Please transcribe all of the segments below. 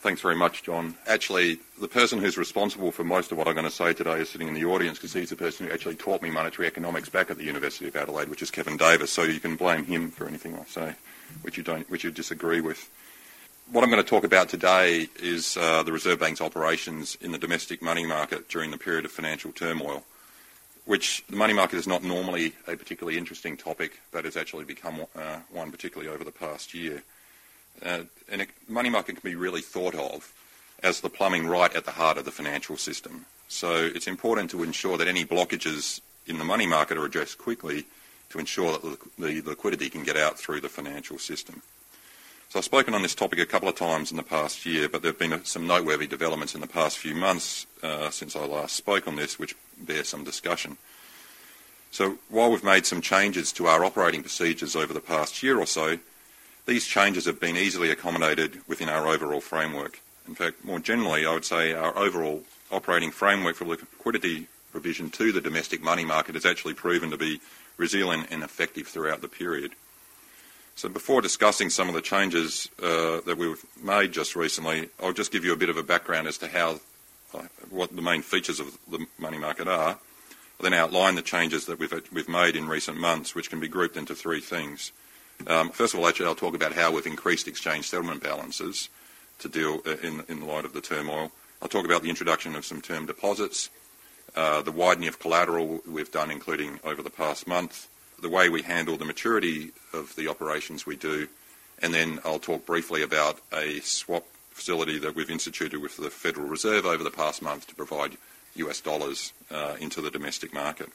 Thanks very much, John. Actually, the person who's responsible for most of what I'm going to say today is sitting in the audience because he's the person who actually taught me monetary economics back at the University of Adelaide, which is Kevin Davis, so you can blame him for anything I say, which you disagree with. What I'm going to talk about today is the Reserve Bank's operations in the domestic money market during the period of financial turmoil, which the money market is not normally a particularly interesting topic, but has actually become one, particularly over the past year. And a money market can be really thought of as the plumbing right at the heart of the financial system. So it's important to ensure that any blockages in the money market are addressed quickly to ensure that the liquidity can get out through the financial system. So I've spoken on this topic a couple of times in the past year, but there have been some noteworthy developments in the past few months since I last spoke on this, which bear some discussion. So while we've made some changes to our operating procedures over the past year or so, these changes have been easily accommodated within our overall framework. In fact, more generally, I would say our overall operating framework for liquidity provision to the domestic money market has actually proven to be resilient and effective throughout the period. So before discussing some of the changes that we've made just recently, I'll just give you a bit of a background as to what the main features of the money market are. I'll then outline the changes that we've made in recent months, which can be grouped into three things. First of all, actually, I'll talk about how we've increased exchange settlement balances to deal in light of the turmoil. I'll talk about the introduction of some term deposits, the widening of collateral we've done, including over the past month, the way we handle the maturity of the operations we do, and then I'll talk briefly about a swap facility that we've instituted with the Federal Reserve over the past month to provide US dollars into the domestic market.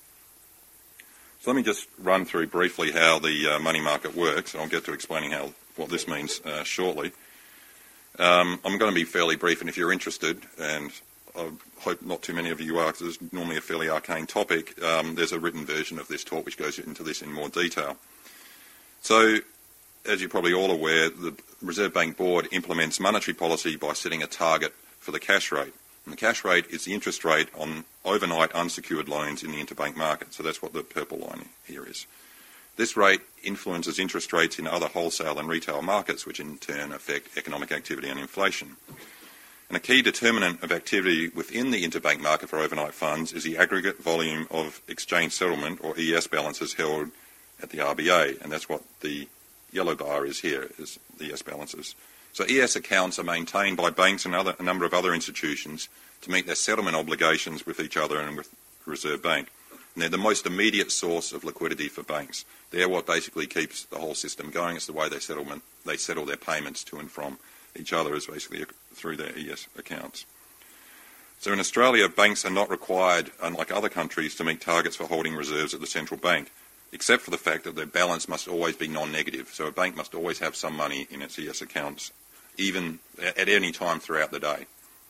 So let me just run through briefly how the money market works, and I'll get to explaining what this means shortly. I'm going to be fairly brief, and if you're interested, and I hope not too many of you are, because it's normally a fairly arcane topic, there's a written version of this talk which goes into this in more detail. So, as you're probably all aware, the Reserve Bank Board implements monetary policy by setting a target for the cash rate. And the cash rate is the interest rate on overnight unsecured loans in the interbank market. So that's what the purple line here is. This rate influences interest rates in other wholesale and retail markets, which in turn affect economic activity and inflation. And a key determinant of activity within the interbank market for overnight funds is the aggregate volume of exchange settlement, or ES balances, held at the RBA. And that's what the yellow bar is here, is the ES balances. So ES accounts are maintained by banks and a number of other institutions to meet their settlement obligations with each other and with the Reserve Bank. And they're the most immediate source of liquidity for banks. They're what basically keeps the whole system going. It's the way they settle their payments to and from each other, is basically through their ES accounts. So in Australia, banks are not required, unlike other countries, to meet targets for holding reserves at the central bank, except for the fact that their balance must always be non-negative. So a bank must always have some money in its ES accounts, even at any time throughout the day.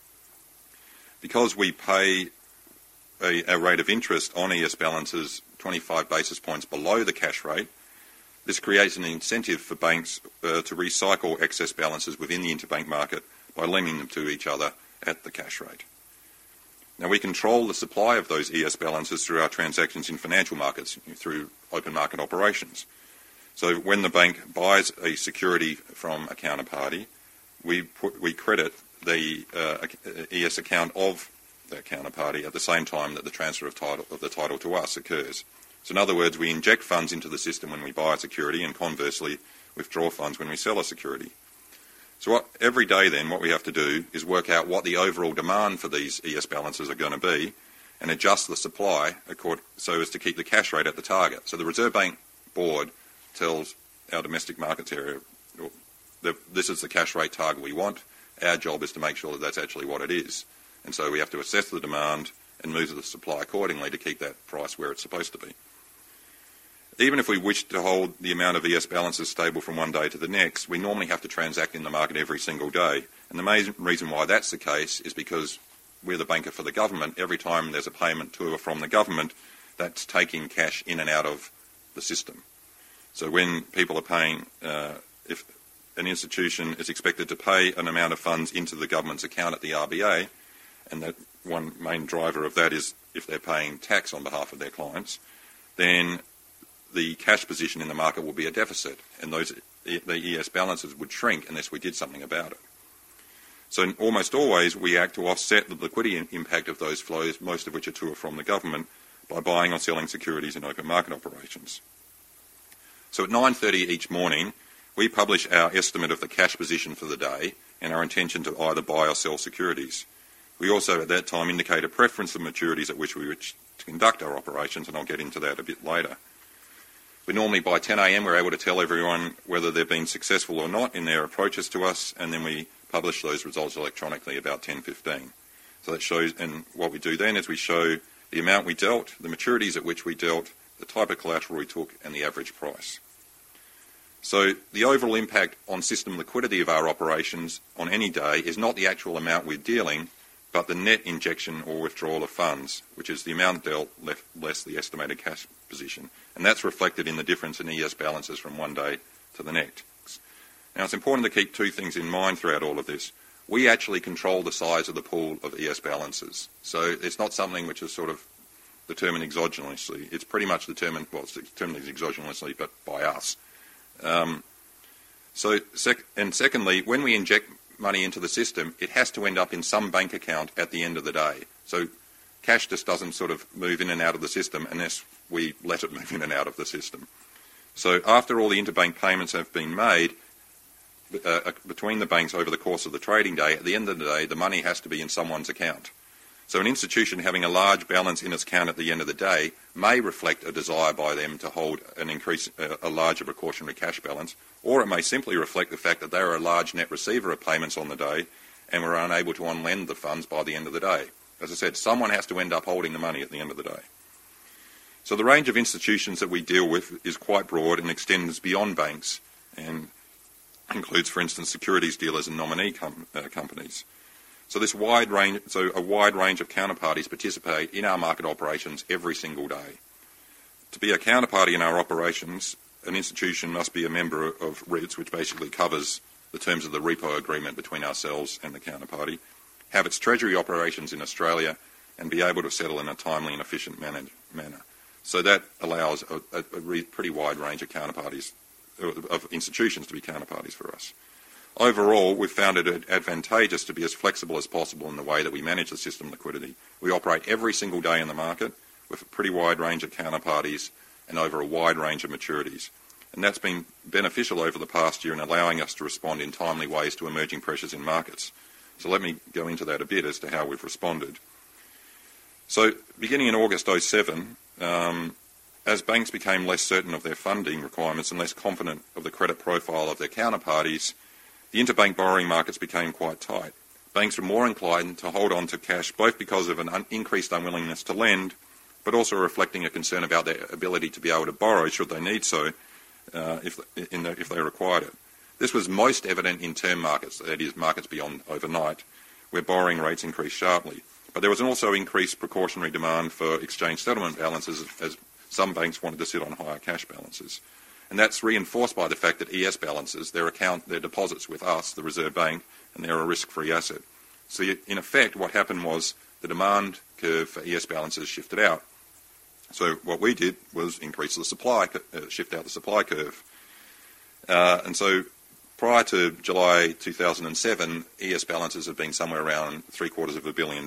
Because we pay a rate of interest on ES balances 25 basis points below the cash rate, this creates an incentive for banks to recycle excess balances within the interbank market by lending them to each other at the cash rate. Now, we control the supply of those ES balances through our transactions in financial markets, through open market operations. So when the bank buys a security from a counterparty, we credit the ES account of that counterparty at the same time that the transfer of the title to us occurs. So in other words, we inject funds into the system when we buy a security, and conversely withdraw funds when we sell a security. So every day then what we have to do is work out what the overall demand for these ES balances are going to be and adjust the supply so as to keep the cash rate at the target. So the Reserve Bank Board tells our domestic markets area, this is the cash rate target we want. Our job is to make sure that that's actually what it is. And so we have to assess the demand and move the supply accordingly to keep that price where it's supposed to be. Even if we wish to hold the amount of ES balances stable from one day to the next, we normally have to transact in the market every single day. And the main reason why that's the case is because we're the banker for the government. Every time there's a payment to or from the government, that's taking cash in and out of the system. So when people are paying, if an institution is expected to pay an amount of funds into the government's account at the RBA, and that one main driver of that is if they're paying tax on behalf of their clients, then the cash position in the market will be a deficit, and the ES balances would shrink unless we did something about it. So almost always we act to offset the liquidity impact of those flows, most of which are to or from the government, by buying or selling securities in open market operations. So at 9:30 each morning, we publish our estimate of the cash position for the day and our intention to either buy or sell securities. We also at that time indicate a preference of maturities at which we wish to conduct our operations, and I'll get into that a bit later. We normally by 10 a.m. we're able to tell everyone whether they've been successful or not in their approaches to us, and then we publish those results electronically about 10:15. So that shows, and what we do then is we show the amount we dealt, the maturities at which we dealt, the type of collateral we took, and the average price. So the overall impact on system liquidity of our operations on any day is not the actual amount we're dealing, but the net injection or withdrawal of funds, which is the amount dealt less the estimated cash position. And that's reflected in the difference in ES balances from one day to the next. Now, it's important to keep two things in mind throughout all of this. We actually control the size of the pool of ES balances. So it's not something which is sort of determined exogenously. It's pretty much determined, well, it's determined exogenously, but by us. Secondly, when we inject money into the system, it has to end up in some bank account at the end of the day. So cash just doesn't sort of move in and out of the system unless we let it move in and out of the system. So after all the interbank payments have been made between the banks over the course of the trading day, at the end of the day, the money has to be in someone's account. So an institution having a large balance in its account at the end of the day may reflect a desire by them to hold a larger precautionary cash balance, or it may simply reflect the fact that they are a large net receiver of payments on the day and were unable to on-lend the funds by the end of the day. As I said, someone has to end up holding the money at the end of the day. So the range of institutions that we deal with is quite broad and extends beyond banks and includes, for instance, securities dealers and nominee companies. So a wide range of counterparties participate in our market operations every single day. To be a counterparty in our operations, an institution must be a member of REITs, which basically covers the terms of the repo agreement between ourselves and the counterparty, have its treasury operations in Australia, and be able to settle in a timely and efficient manner. So that allows a pretty wide range of counterparties, of institutions to be counterparties for us. Overall, we've found it advantageous to be as flexible as possible in the way that we manage the system liquidity. We operate every single day in the market with a pretty wide range of counterparties and over a wide range of maturities. And that's been beneficial over the past year in allowing us to respond in timely ways to emerging pressures in markets. So let me go into that a bit as to how we've responded. So beginning in August 2007, as banks became less certain of their funding requirements and less confident of the credit profile of their counterparties, the interbank borrowing markets became quite tight. Banks were more inclined to hold on to cash, both because of an increased unwillingness to lend, but also reflecting a concern about their ability to be able to borrow should they need so, if they required it. This was most evident in term markets, that is, markets beyond overnight, where borrowing rates increased sharply. But there was also increased precautionary demand for exchange settlement balances as some banks wanted to sit on higher cash balances. And that's reinforced by the fact that ES balances, their deposits with us, the Reserve Bank, and they're a risk-free asset. So in effect, what happened was the demand curve for ES balances shifted out. So what we did was increase the supply, shift out the supply curve. And so prior to July 2007, ES balances have been somewhere around $750 million.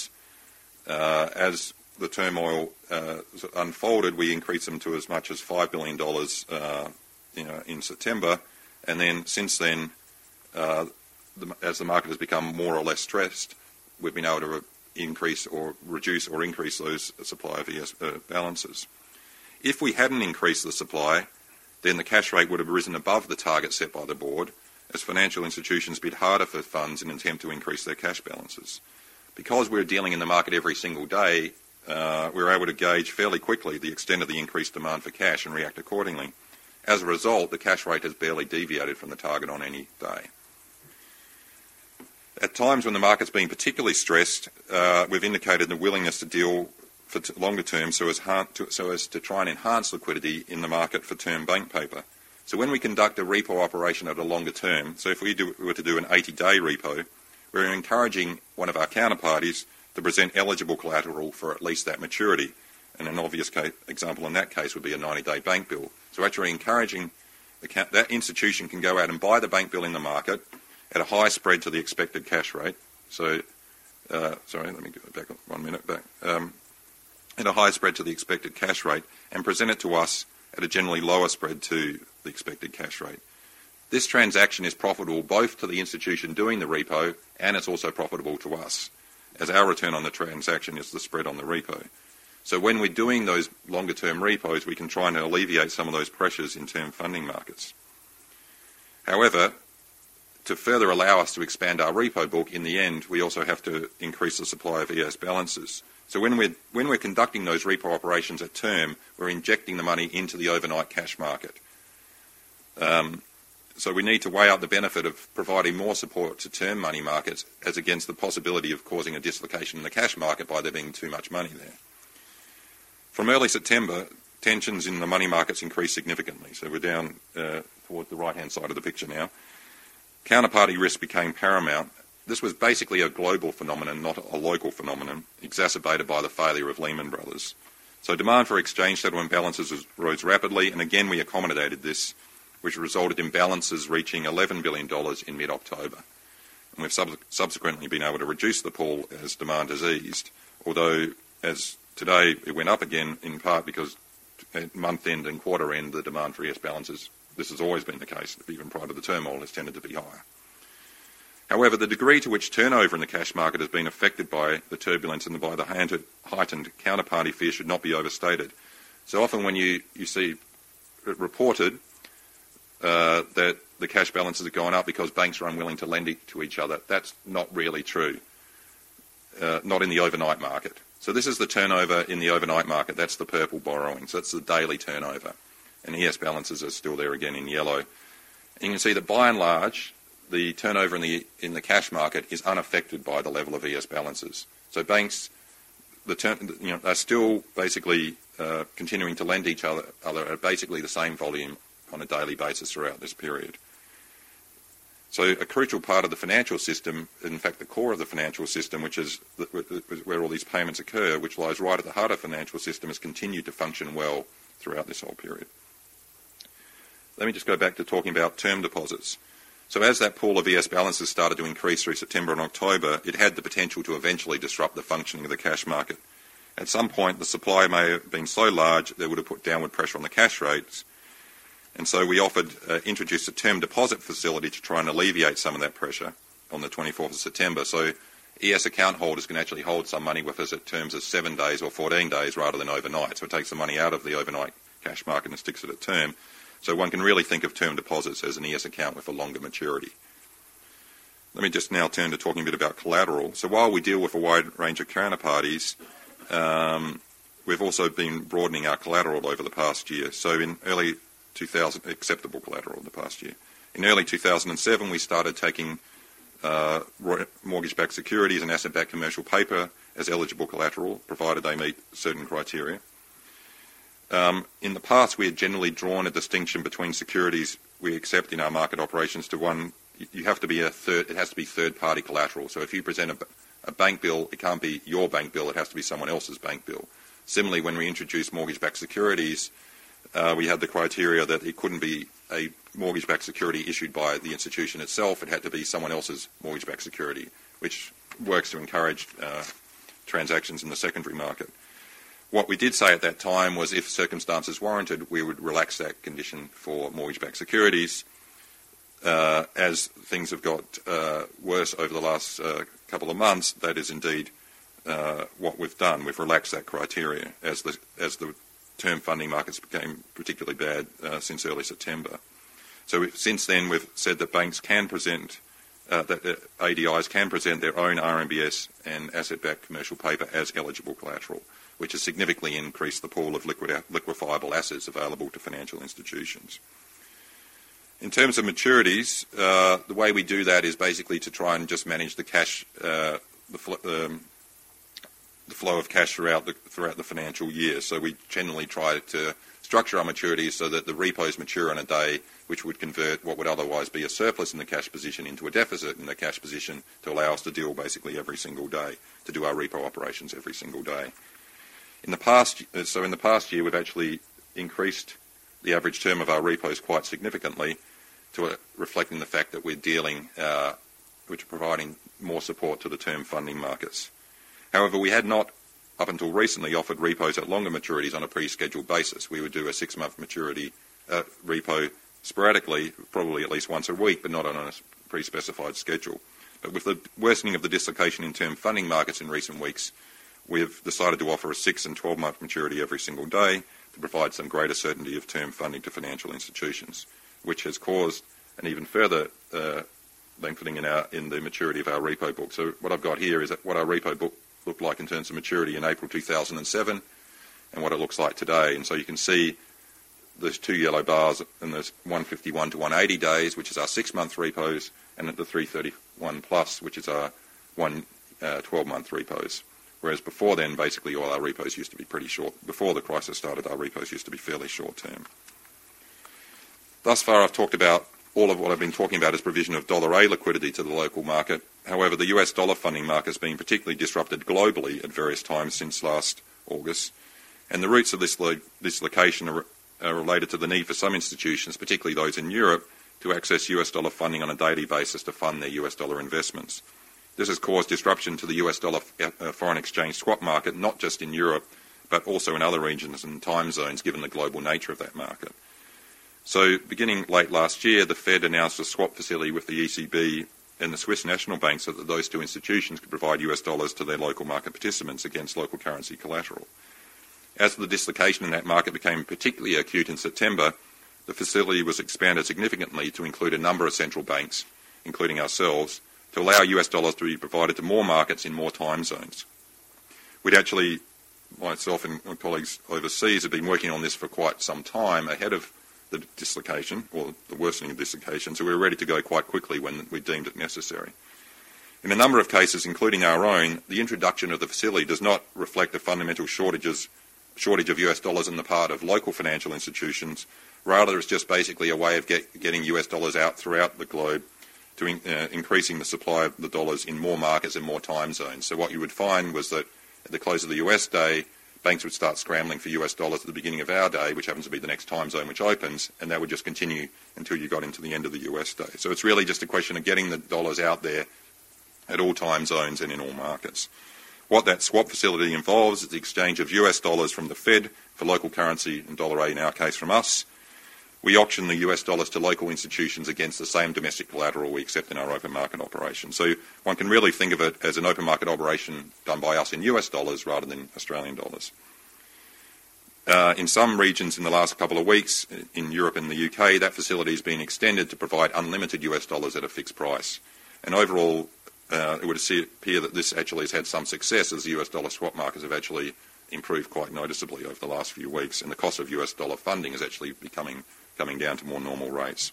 As the turmoil unfolded, we increased them to as much as $5 billion in September, and then since then, as the market has become more or less stressed, we've been able to increase or reduce or increase those supply of ES balances. If we hadn't increased the supply, then the cash rate would have risen above the target set by the board, as financial institutions bid harder for funds in an attempt to increase their cash balances. Because we're dealing in the market every single day, we're able to gauge fairly quickly the extent of the increased demand for cash and react accordingly. As a result, the cash rate has barely deviated from the target on any day. At times when the market's been particularly stressed, we've indicated the willingness to deal for longer term so as to try and enhance liquidity in the market for term bank paper. So when we conduct a repo operation at a longer term, so if we were to do an 80-day repo, we're encouraging one of our counterparties to present eligible collateral for at least that maturity. And an obvious example in that case would be a 90-day bank bill. So actually encouraging that institution can go out and buy the bank bill in the market, at a high spread to the expected cash rate. So, sorry, let me go back 1 minute back. At a high spread to the expected cash rate and present it to us at a generally lower spread to the expected cash rate. This transaction is profitable both to the institution doing the repo and it's also profitable to us, as our return on the transaction is the spread on the repo. So when we're doing those longer-term repos, we can try and alleviate some of those pressures in term funding markets. However, to further allow us to expand our repo book, in the end, we also have to increase the supply of ES balances. So when we're conducting those repo operations at term, we're injecting the money into the overnight cash market. So we need to weigh out the benefit of providing more support to term money markets as against the possibility of causing a dislocation in the cash market by there being too much money there. From early September, tensions in the money markets increased significantly. So we're down toward the right-hand side of the picture now. Counterparty risk became paramount. This was basically a global phenomenon, not a local phenomenon, exacerbated by the failure of Lehman Brothers. So demand for exchange settlement balances rose rapidly, and again we accommodated this, which resulted in balances reaching $11 billion in mid-October. And we've subsequently been able to reduce the pool as demand has eased, although as today it went up again in part because at month-end and quarter-end the demand for ES balances, this has always been the case, even prior to the turmoil, has tended to be higher. However, the degree to which turnover in the cash market has been affected by the turbulence and by the heightened counterparty fear should not be overstated. So often when you see it reported that the cash balances are going up because banks are unwilling to lend to each other, that's not really true, not in the overnight market. So this is the turnover in the overnight market. That's the purple borrowing. So that's the daily turnover. And ES balances are still there again in yellow. And you can see that by and large, the turnover in the cash market is unaffected by the level of ES balances. So banks, are still basically continuing to lend each other at basically the same volume on a daily basis throughout this period. So a crucial part of the financial system, in fact the core of the financial system, which is where all these payments occur, which lies right at the heart of the financial system, has continued to function well throughout this whole period. Let me just go back to talking about term deposits. So as that pool of ES balances started to increase through September and October, it had the potential to eventually disrupt the functioning of the cash market. At some point, the supply may have been so large that it would have put downward pressure on the cash rates. And so we introduced a term deposit facility to try and alleviate some of that pressure on the 24th of September. So ES account holders can actually hold some money with us at terms of 7 days or 14 days rather than overnight. So it takes the money out of the overnight cash market and sticks it at term. So one can really think of term deposits as an ES account with a longer maturity. Let me just now turn to talking a bit about collateral. So while we deal with a wide range of counterparties, we've also been broadening our collateral over the past year. So in early 2000, acceptable collateral in the past year. In early 2007, we started taking mortgage-backed securities and asset-backed commercial paper as eligible collateral, provided they meet certain criteria. In the past, we had generally drawn a distinction between securities we accept in our market operations to one. It has to be third-party collateral. So if you present a bank bill, it can't be your bank bill. It has to be someone else's bank bill. Similarly, when we introduced mortgage-backed securities, we had the criteria that it couldn't be a mortgage-backed security issued by the institution itself. It had to be someone else's mortgage-backed security, which works to encourage transactions in the secondary market. What we did say at that time was if circumstances warranted, we would relax that condition for mortgage-backed securities. As things have got worse over the last couple of months, that is indeed what we've done. We've relaxed that criteria as the term funding markets became particularly bad since early September. So since then, we've said that banks can present, that ADIs can present their own RMBS and asset-backed commercial paper as eligible collateral, which has significantly increased the pool of liquefiable assets available to financial institutions. In terms of maturities, the way we do that is basically to try and just manage the cash, the flow of cash throughout the financial year. So we generally try to structure our maturities so that the repos mature on a day, which would convert what would otherwise be a surplus in the cash position into a deficit in the cash position to allow us to deal basically every single day, to do our repo operations every single day. In the past year, we've actually increased the average term of our repos quite significantly reflecting the fact that we're providing more support to the term funding markets. However, we had not, up until recently, offered repos at longer maturities on a pre-scheduled basis. We would do a 6-month maturity repo sporadically, probably at least once a week, but not on a pre-specified schedule. But with the worsening of the dislocation in term funding markets in recent weeks, we've decided to offer a 6- and 12-month maturity every single day to provide some greater certainty of term funding to financial institutions, which has caused an even further lengthening in the maturity of our repo book. So what I've got here is what our repo book looked like in terms of maturity in April 2007 and what it looks like today. And so you can see there's 2 yellow bars, and there's 151 to 180 days, which is our 6-month repos, and at the 331 plus, which is our 12-month repos. Whereas before then, basically all our repos used to be pretty short. Before the crisis started, our repos used to be fairly short-term. Thus far, I've talked about all of what I've been talking about is provision of $A liquidity to the local market. However, the US dollar funding market has been particularly disrupted globally at various times since last August, and the roots of this dislocation are related to the need for some institutions, particularly those in Europe, to access US dollar funding on a daily basis to fund their US dollar investments. This has caused disruption to the US dollar foreign exchange swap market, not just in Europe, but also in other regions and time zones, given the global nature of that market. So beginning late last year, the Fed announced a swap facility with the ECB and the Swiss National Bank so that those two institutions could provide US dollars to their local market participants against local currency collateral. As the dislocation in that market became particularly acute in September, the facility was expanded significantly to include a number of central banks, including ourselves, to allow US dollars to be provided to more markets in more time zones. We'd actually, myself and my colleagues overseas, have been working on this for quite some time ahead of the dislocation, or the worsening of dislocation, so we were ready to go quite quickly when we deemed it necessary. In a number of cases, including our own, the introduction of the facility does not reflect a fundamental shortage of US dollars on the part of local financial institutions. Rather, it's just basically a way of getting US dollars out throughout the globe to increasing the supply of the dollars in more markets and more time zones. So what you would find was that at the close of the US day, banks would start scrambling for US dollars at the beginning of our day, which happens to be the next time zone which opens, and that would just continue until you got into the end of the US day. So it's really just a question of getting the dollars out there at all time zones and in all markets. What that swap facility involves is the exchange of US dollars from the Fed for local currency, and $A in our case from us. We auction the US dollars to local institutions against the same domestic collateral we accept in our open market operation. So one can really think of it as an open market operation done by us in US dollars rather than Australian dollars. In some regions in the last couple of weeks, in Europe and the UK, that facility has been extended to provide unlimited US dollars at a fixed price. And overall, it would appear that this actually has had some success, as the US dollar swap markets have actually improved quite noticeably over the last few weeks, and the cost of US dollar funding is actually coming down to more normal rates.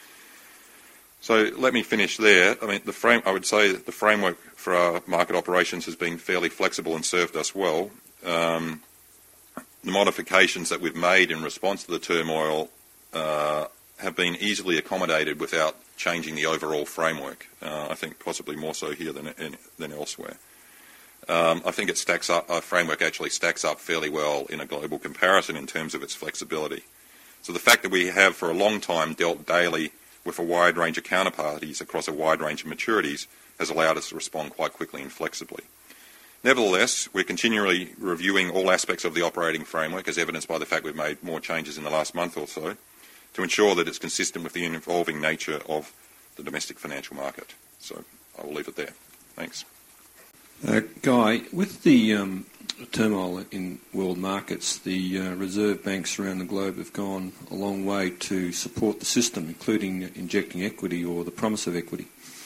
So let me finish there. I mean, I would say that the framework for our market operations has been fairly flexible and served us well. The modifications that we've made in response to the turmoil have been easily accommodated without changing the overall framework. I think possibly more so here than elsewhere. I think our framework actually stacks up fairly well in a global comparison in terms of its flexibility. So the fact that we have for a long time dealt daily with a wide range of counterparties across a wide range of maturities has allowed us to respond quite quickly and flexibly. Nevertheless, we're continually reviewing all aspects of the operating framework, as evidenced by the fact we've made more changes in the last month or so, to ensure that it's consistent with the evolving nature of the domestic financial market. So I will leave it there. Thanks. Guy, with the turmoil in world markets, the reserve banks around the globe have gone a long way to support the system, including injecting equity or the promise of equity.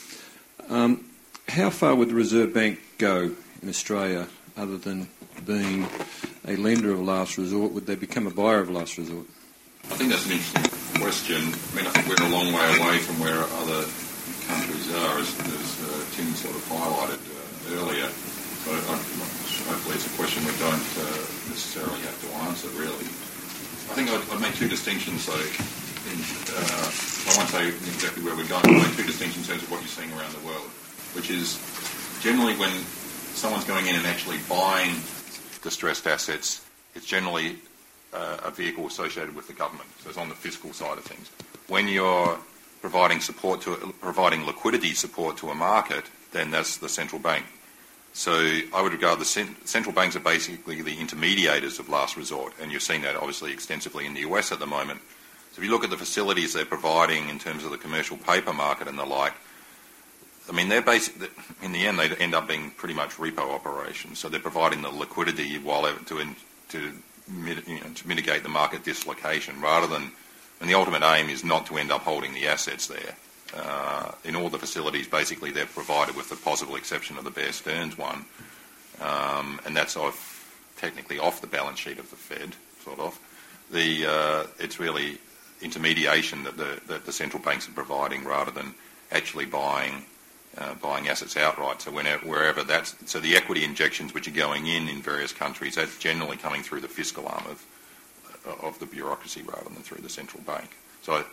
How far would the Reserve Bank go in Australia other than being a lender of last resort? Would they become a buyer of last resort? I think that's an interesting question. I mean, I think we're a long way away from where other countries are, as Tim sort of highlighted earlier. So hopefully it's a question we don't necessarily have to answer, really. I think I'd make two distinctions, though. I won't say exactly where we're going, but I'd make two distinctions in terms of what you're seeing around the world, which is generally when someone's going in and actually buying distressed assets, it's generally a vehicle associated with the government, so it's on the fiscal side of things. When you're providing liquidity support to a market, then that's the central bank. So I would regard the central banks are basically the intermediators of last resort, and you've seen that obviously extensively in the US at the moment. So if you look at the facilities they're providing in terms of the commercial paper market and the like, I mean, they're in the end, they end up being pretty much repo operations. So they're providing the liquidity to mitigate the market dislocation, rather than, and the ultimate aim is not to end up holding the assets there. In all the facilities, basically, they're provided with the possible exception of the Bear Stearns one, and that's technically off the balance sheet of the Fed, sort of. It's really intermediation that the central banks are providing, rather than actually buying assets outright. So so the equity injections which are going in various countries, that's generally coming through the fiscal arm of the bureaucracy rather than through the central bank. So,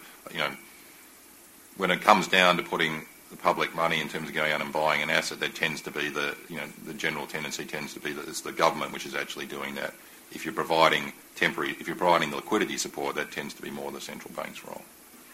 when it comes down to putting the public money in terms of going out and buying an asset, that tends to be the general tendency tends to be that it's the government which is actually doing that. If you're providing the liquidity support, that tends to be more the central bank's role.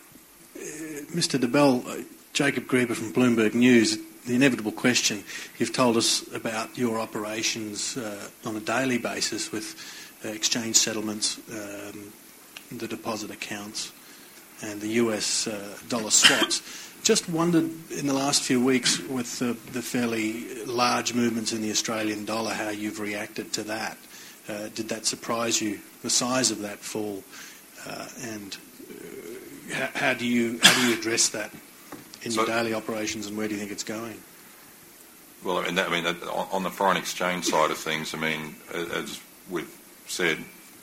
Mr. DeBell, Jacob Grieber from Bloomberg News. The inevitable question, you've told us about your operations on a daily basis with exchange settlements, the deposit accounts, and the US dollar swaps. Just wondered in the last few weeks with the fairly large movements in the Australian dollar, how you've reacted to that. Did that surprise you, the size of that fall? And how do you address that in your daily operations, and where do you think it's going? Well, on the foreign exchange side of things, as we've said,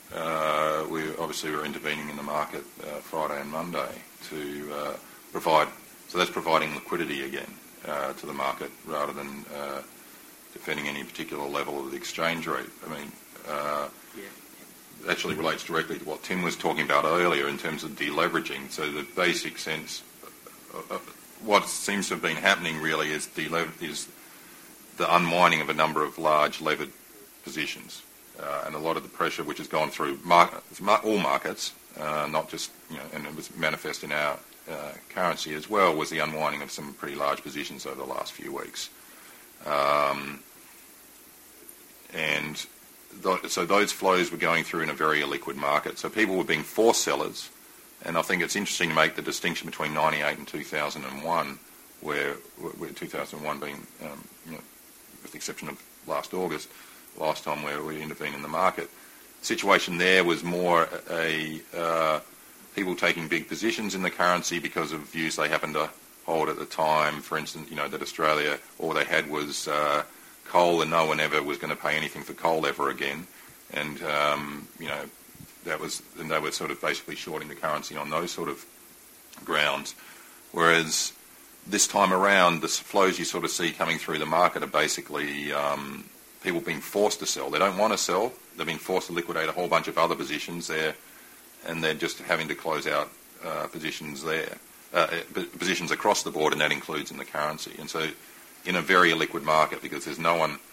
we obviously were intervening in the market Friday and Monday to provide. So that's providing liquidity again to the market, rather than defending any particular level of the exchange rate. It actually relates directly to what Tim was talking about earlier in terms of deleveraging. So the basic sense, what seems to have been happening really is the unwinding of a number of large levered positions. And a lot of the pressure which has gone through all markets, not just, and it was manifest in our currency as well, was the unwinding of some pretty large positions over the last few weeks. So those flows were going through in a very illiquid market. So people were being forced sellers, and I think it's interesting to make the distinction between 98 and 2001, where 2001 being, with the exception of last August, last time where we intervened in the market. The situation there was more people taking big positions in the currency because of views they happened to hold at the time. For instance, that Australia, all they had was coal, and no one ever was going to pay anything for coal ever again. And and they were sort of basically shorting the currency on those sort of grounds. Whereas this time around, the flows you sort of see coming through the market are basically people being forced to sell. They don't want to sell. They've been forced to liquidate a whole bunch of other positions there, and they're just having to close out positions there, positions across the board, and that includes in the currency. And so in a very illiquid market, because there's no one,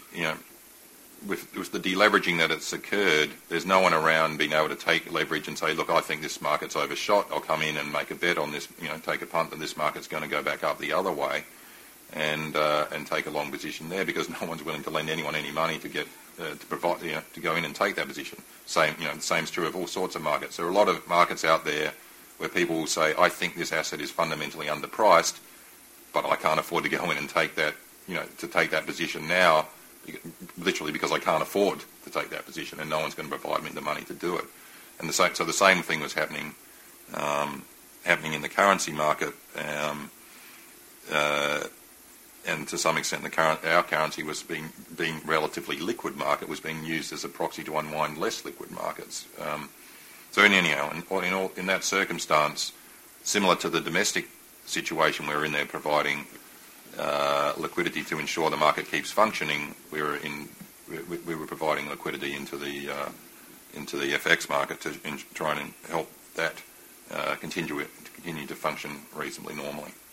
with the deleveraging that has occurred, there's no one around being able to take leverage and say, look, I think this market's overshot. I'll come in and make a bet on this, take a punt that this market's going to go back up the other way, and take a long position there, because no one's willing to lend anyone any money to get to provide, to go in and take that position. The same's true of all sorts of markets. There are a lot of markets out there where people will say, I think this asset is fundamentally underpriced, but I can't afford to go in and take that, to take that position now, literally because I can't afford to take that position, and no one's going to provide me the money to do it. And the same thing was happening in the currency market, and to some extent, our currency was being relatively liquid market was being used as a proxy to unwind less liquid markets. So in that circumstance, similar to the domestic situation, we're in there providing liquidity to ensure the market keeps functioning. We were providing liquidity into the FX market to try and help that continue to function reasonably normally.